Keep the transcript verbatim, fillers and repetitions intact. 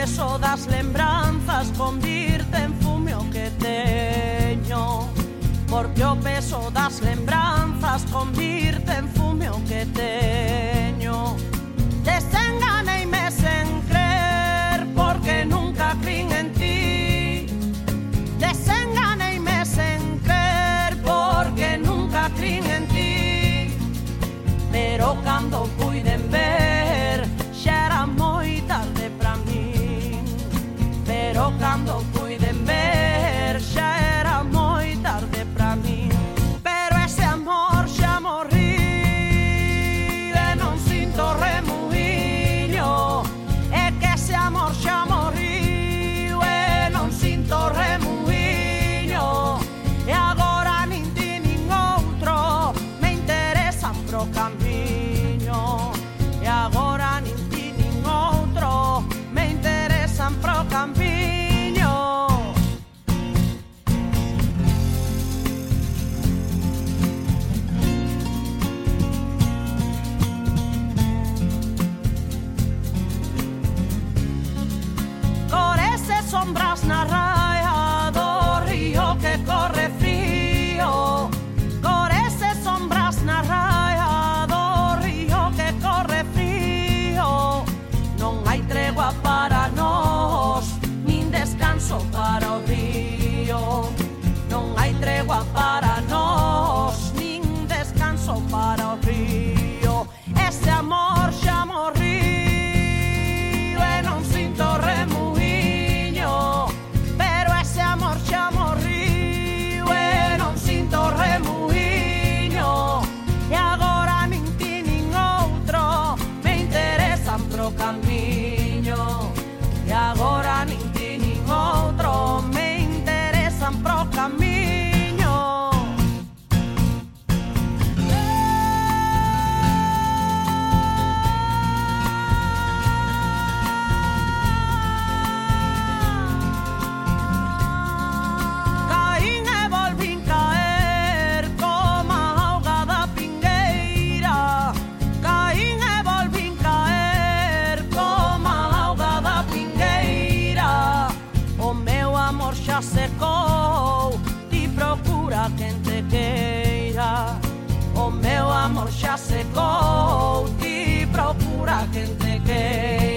peso das lembranzas convirte en fume o que teño. Porque o peso das lembranzas convirte en fume o que teño. Desenganeime sen crer porque nunca crin en ti. Desenganeime sen crer porque nunca crin en ti. Pero cando puiden ver xa era moi tarde pra min. Pero cando puiden ver xa era moi tarde pra min. Pero ese amor xa morri e non sinto remuiño. É que ese amor xa morri e non sinto remuiño. E agora nin ti nin outro me interesan pro camiño. E agora nin ti nin outro me interesan pro camiño. Sombras na raia do río que corre frío. Corece sombras na raia do río que corre frío. Non hai tregua para nós, nin descanso para o río. Non hai tregua para nós, nin descanso para o río. Ese amor xa morriu e non sinto remuir. Pero ese amor xa morriu e non sinto remuiño. E agora nin ti nin outro me interesan pro camiño. E agora nin ti nin outro me interesan pro camiño. Secou, ti procura quen te queira. O meu amor xa secou, ti procura quen te queira.